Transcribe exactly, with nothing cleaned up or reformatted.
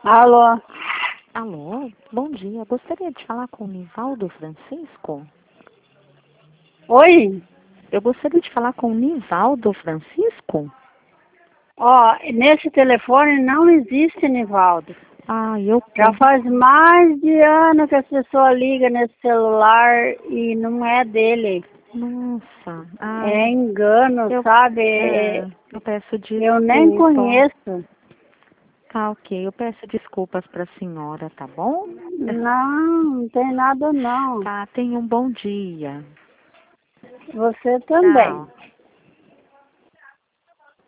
Alô? Alô, bom dia. Gostaria de falar com o Nivaldo Francisco? Oi? Eu gostaria de falar com o Nivaldo Francisco? Ó, nesse telefone não existe Nivaldo. Ah, eu... Já faz mais de ano que as pessoas ligam nesse celular e não é dele. Nossa. Ah, É engano, eu, sabe? é, É- eu peço desculpa. Eu nem conheço. Tá, ok. Eu peço desculpas para a senhora, tá bom? Não, não tem nada não. Tá, tenha um bom dia. Você também. Tchau.